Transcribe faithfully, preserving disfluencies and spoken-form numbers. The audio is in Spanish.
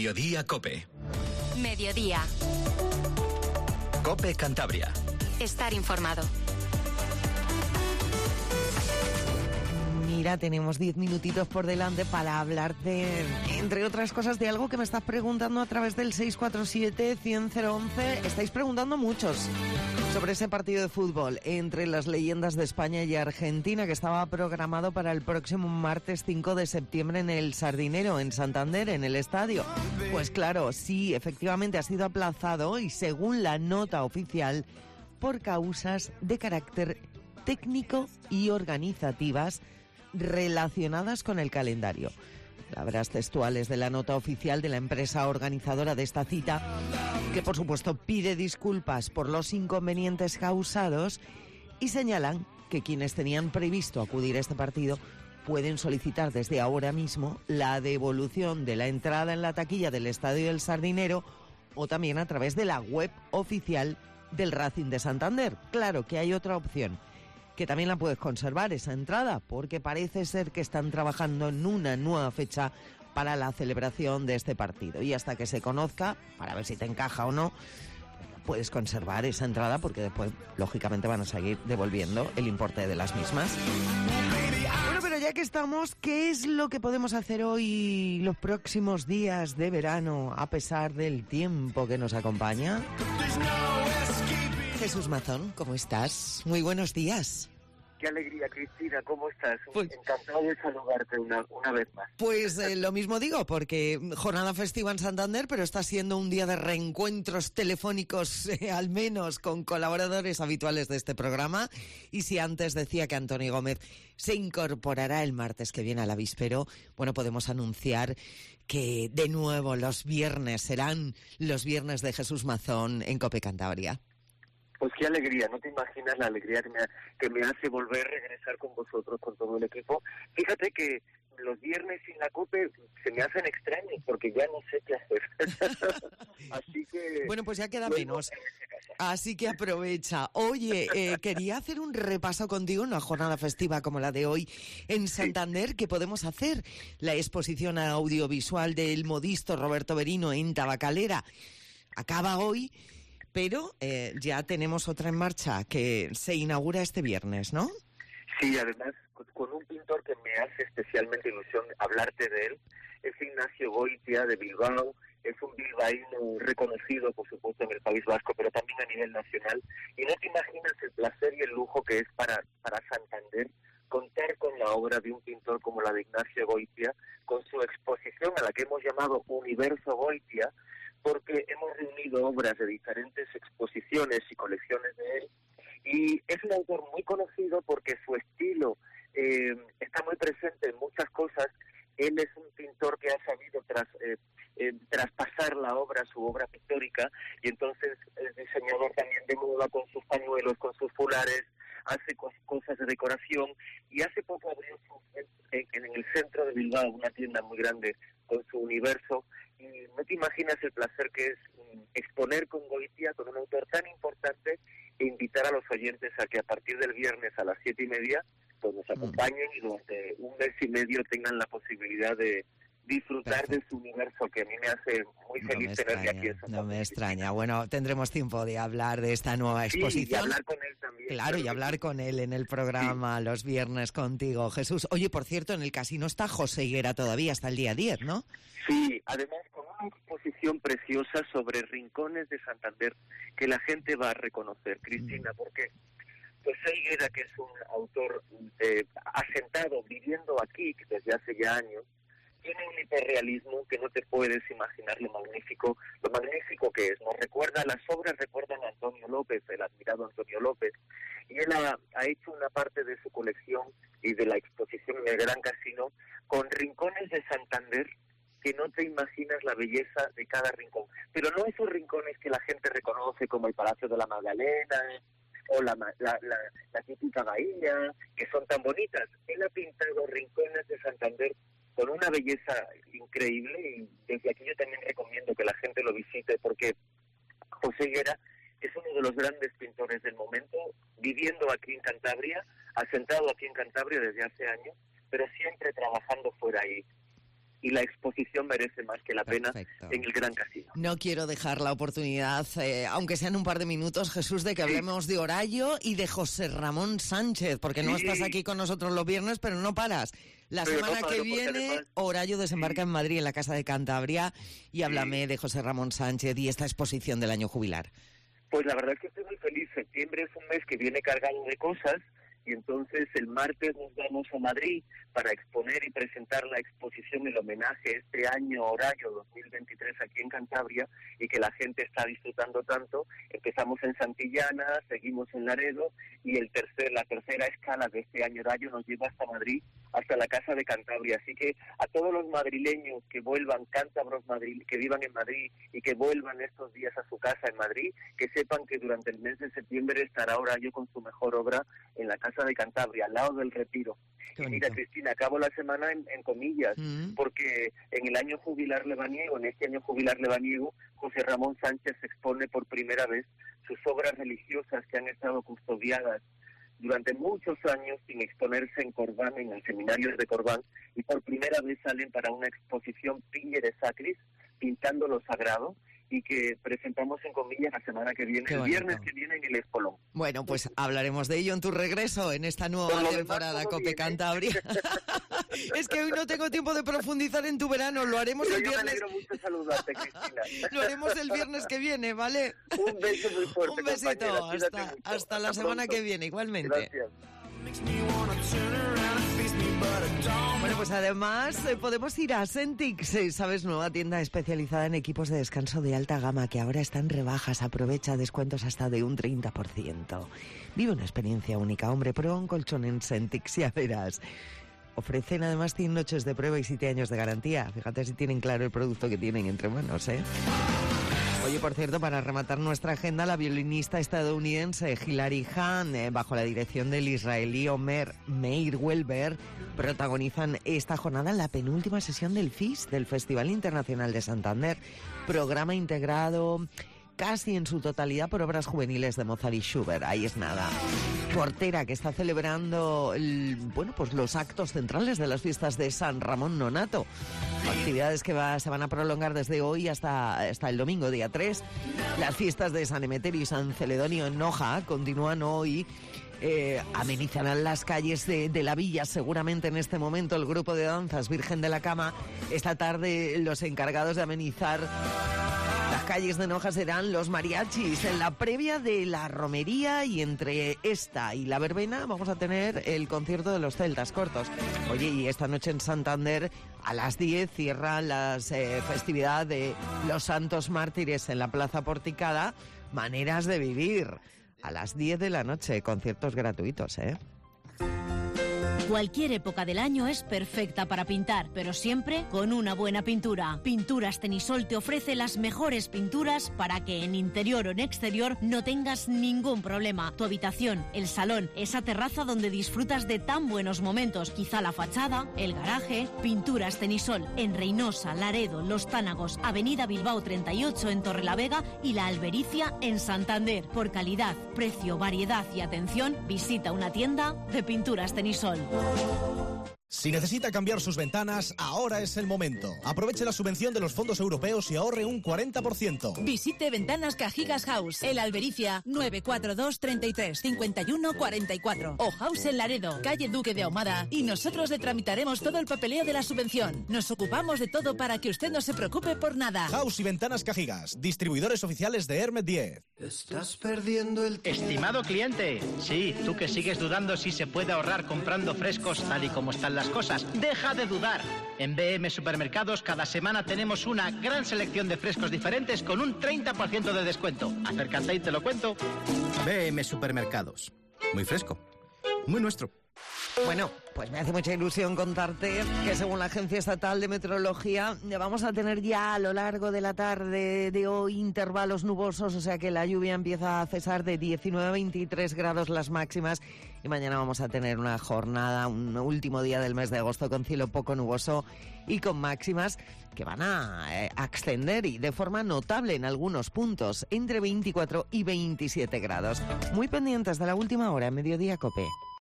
Mediodía Cope. Mediodía. Cope Cantabria. Estar informado. Mira, tenemos diez minutitos por delante para hablar de, entre otras cosas, de algo que me estás preguntando a través del seis cuatro siete, cien, cero once. Estáis preguntando muchos sobre ese partido de fútbol entre las leyendas de España y Argentina que estaba programado para el próximo martes cinco de septiembre en el Sardinero, en Santander, en el estadio. Pues claro, sí, efectivamente ha sido aplazado y según la nota oficial, por causas de carácter técnico y organizativas relacionadas con el calendario. Palabras textuales de la nota oficial de la empresa organizadora de esta cita, que por supuesto pide disculpas por los inconvenientes causados y señalan que quienes tenían previsto acudir a este partido pueden solicitar desde ahora mismo la devolución de la entrada en la taquilla del Estadio del Sardinero o también a través de la web oficial del Racing de Santander. Claro que hay otra opción, que también la puedes conservar, esa entrada, porque parece ser que están trabajando en una nueva fecha para la celebración de este partido. Y hasta que se conozca, para ver si te encaja o no, puedes conservar esa entrada porque después, lógicamente, van a seguir devolviendo el importe de las mismas. Bueno, pero ya que estamos, ¿qué es lo que podemos hacer hoy, los próximos días de verano, a pesar del tiempo que nos acompaña? Jesús Mazón, ¿cómo estás? Muy buenos días. Qué alegría, Cristina, ¿cómo estás? Pues, encantado de saludarte una, una vez más. Pues eh, lo mismo digo, porque jornada festiva en Santander, pero está siendo un día de reencuentros telefónicos, eh, al menos con colaboradores habituales de este programa. Y si antes decía que Antonio Gómez se incorporará el martes que viene al avispero, bueno, podemos anunciar que de nuevo los viernes serán los viernes de Jesús Mazón en Cope Cantabria. Pues qué alegría, no te imaginas la alegría que me, que me hace volver a regresar con vosotros, con todo el equipo. Fíjate que los viernes sin la COPE se me hacen extraños porque ya no sé qué hacer. Así que... Bueno, pues ya queda menos. Así que aprovecha. Oye, eh, quería hacer un repaso contigo en una jornada festiva como la de hoy en Santander. Sí. ¿Qué podemos hacer? La exposición audiovisual del modisto Roberto Berino en Tabacalera acaba hoy. Pero eh, ya tenemos otra en marcha que se inaugura este viernes, ¿no? Sí, además con un pintor que me hace especialmente ilusión hablarte de él. Es Ignacio Goitia, de Bilbao. Es un bilbaíno reconocido, por supuesto, en el País Vasco, pero también a nivel nacional. Y no te imaginas el placer y el lujo que es para, para Santander contar con la obra de un pintor como la de Ignacio Goitia, con su exposición a la que hemos llamado Universo Goitia, porque hemos reunido obras de diferentes exposiciones y colecciones de él, y es un autor muy conocido porque su estilo eh, está muy presente en muchas cosas. Él es un pintor que ha sabido tras, eh, eh, traspasar la obra, su obra pictórica, y entonces es diseñador también de moda con sus pañuelos, con sus fulares, hace cos- cosas de decoración, y hace poco abrió su, en, en el centro de Bilbao una tienda muy grande con su universo. Y no te imaginas el placer que es um, exponer con Goitia, con un autor tan importante, e invitar a los oyentes a que a partir del viernes a las siete y media pues nos acompañen y durante un mes y medio tengan la posibilidad de disfrutar Perfecto. de su universo, que a mí me hace muy feliz no tenerle aquí en Santander. No me extraña. Bueno, tendremos tiempo de hablar de esta nueva exposición. Sí, y hablar con él también. Claro, y hablar con él en el programa sí. los viernes contigo, Jesús. Oye, por cierto, en el casino está José Higuera todavía hasta el día diez, ¿no? Sí, además con una exposición preciosa sobre rincones de Santander que la gente va a reconocer, Cristina, mm. porque José Higuera, que es un autor eh, asentado, viviendo aquí desde hace ya años, tiene un hiperrealismo que no te puedes imaginar lo magnífico, lo magnífico que es. Nos recuerda, las obras recuerdan a Antonio López, el admirado Antonio López, y él ha, ha hecho una parte de su colección y de la exposición en el Gran Casino con rincones de Santander que no te imaginas la belleza de cada rincón. Pero no esos rincones que la gente reconoce como el Palacio de la Magdalena o la, la, la, la típica bahía, que son tan bonitas. Él ha pintado rincones de Santander con una belleza increíble, y desde aquí yo también recomiendo que la gente lo visite, porque José Higuera es uno de los grandes pintores del momento, viviendo aquí en Cantabria, asentado aquí en Cantabria desde hace años, pero siempre trabajando fuera. Y y la exposición merece más que la Perfecto. pena en el Gran Casino. No quiero dejar la oportunidad, eh, aunque sean un par de minutos, Jesús, de que hablemos de Horayo y de José Ramón Sánchez, porque no Sí. estás aquí con nosotros los viernes, pero no paras. La Pero semana no que paro, porque viene, además- Horayo desembarca en Madrid, en la Casa de Cantabria, y háblame de José Ramón Sánchez y esta exposición del año jubilar. Pues la verdad es que estoy muy feliz. Septiembre es un mes que viene cargado de cosas y entonces el martes nos vamos a Madrid para exponer y presentar la exposición, el homenaje este año Horayo dos mil veintitrés aquí en Cantabria, y que la gente está disfrutando tanto. Empezamos en Santillana, seguimos en Laredo y el tercer, la tercera escala de este año Horayo nos lleva hasta Madrid, hasta la Casa de Cantabria. Así que a todos los madrileños que vuelvan, cántabros Madrid, que vivan en Madrid y que vuelvan estos días a su casa en Madrid, que sepan que durante el mes de septiembre estará Horayo con su mejor obra en la Casa de Cantabria, al lado del Retiro. Qué Y mira, bonito. Cristina, acabo la semana en, en comillas, Mm. porque en el año jubilar lebaniego, en este año jubilar lebaniego, José Ramón Sánchez expone por primera vez sus obras religiosas que han estado custodiadas durante muchos años sin exponerse en Corbán, en el seminario de Corbán, y por primera vez salen para una exposición Pingere Sacris, pintando lo sagrado, y que presentamos en comillas la semana que viene, Qué el bonito. viernes que viene en el Espolón. Bueno, pues hablaremos de ello en tu regreso en esta nueva Por lo demás, temporada todo Cope bien, ¿eh? Cantabria. Es que hoy no tengo tiempo de profundizar en tu verano, lo haremos Pero el yo me viernes. alegro mucho saludarte, Cristina. Lo haremos el viernes que viene, ¿vale? Un beso muy fuerte, Un besito, compañera. Cuídate hasta, mucho. hasta la Hasta semana pronto. que viene, igualmente. Gracias. Bueno, pues además eh, podemos ir a Sentix, eh, ¿sabes? Nueva tienda especializada en equipos de descanso de alta gama que ahora está en rebajas. Aprovecha descuentos hasta de un treinta por ciento. Vive una experiencia única, hombre, prueba un colchón en Sentix, ya verás. Ofrecen además cien noches de prueba y siete años de garantía. Fíjate si tienen claro el producto que tienen entre manos, ¿eh? Oye, por cierto, para rematar nuestra agenda, la violinista estadounidense Hilary Hahn, eh, bajo la dirección del israelí Omer Meir-Welber, protagonizan esta jornada la penúltima sesión del F I S, del Festival Internacional de Santander, programa integrado casi en su totalidad por obras juveniles de Mozart y Schubert. Ahí es nada. Portera, que está celebrando el, bueno, pues los actos centrales de las fiestas de San Ramón Nonato. Actividades que va, se van a prolongar desde hoy hasta, hasta el domingo, día tres. Las fiestas de San Emeterio y San Celedonio en Noja continúan hoy. Eh, amenizarán las calles de, de la villa seguramente en este momento el grupo de danzas Virgen de la Cama. Esta tarde los encargados de amenizar las calles de Noja serán los mariachis. En la previa de la romería y entre esta y la verbena vamos a tener el concierto de los Celtas Cortos. Oye, y esta noche en Santander a las diez cierran las eh, festividades de los Santos Mártires en la Plaza Porticada. Maneras de vivir. A las diez de la noche, conciertos gratuitos, ¿eh? Cualquier época del año es perfecta para pintar, pero siempre con una buena pintura. Pinturas Tenisol te ofrece las mejores pinturas para que en interior o en exterior no tengas ningún problema. Tu habitación, el salón, esa terraza donde disfrutas de tan buenos momentos, quizá la fachada, el garaje. Pinturas Tenisol en Reynosa, Laredo, Los Tánagos, Avenida Bilbao treinta y ocho en Torrelavega y La Albericia en Santander. Por calidad, precio, variedad y atención, visita una tienda de Pinturas Tenisol. Si necesita cambiar sus ventanas, ahora es el momento. Aproveche la subvención de los fondos europeos y ahorre un cuarenta por ciento. Visite Ventanas Cajigas House, El Albericia, nueve cuatro dos, treinta y tres, cincuenta y uno, cuarenta y cuatro. O House en Laredo, calle Duque de Ahumada, y nosotros le tramitaremos todo el papeleo de la subvención. Nos ocupamos de todo para que usted no se preocupe por nada. House y Ventanas Cajigas, distribuidores oficiales de Hermet diez. Estás perdiendo el tiempo. Estimado cliente, sí, tú que sigues dudando si se puede ahorrar comprando frescos tal y como están las cosas, deja de dudar. En B M Supermercados cada semana tenemos una gran selección de frescos diferentes con un treinta por ciento de descuento. Acércate y te lo cuento. B M Supermercados. Muy fresco. Muy nuestro. Bueno, pues me hace mucha ilusión contarte que según la Agencia Estatal de Meteorología vamos a tener ya a lo largo de la tarde de hoy intervalos nubosos, o sea que la lluvia empieza a cesar de diecinueve a veintitrés grados las máximas y mañana vamos a tener una jornada, un último día del mes de agosto con cielo poco nuboso y con máximas que van a eh, ascender y de forma notable en algunos puntos, entre veinticuatro y veintisiete grados. Muy pendientes de la última hora, Mediodía Cope.